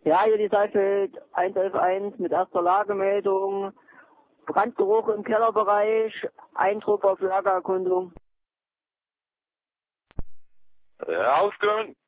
Ja, hier die Saalfeld 111 mit erster Lagemeldung. Brandgeruch im Kellerbereich, Eindruck auf Lagererkundung. Ja, ausgegangen.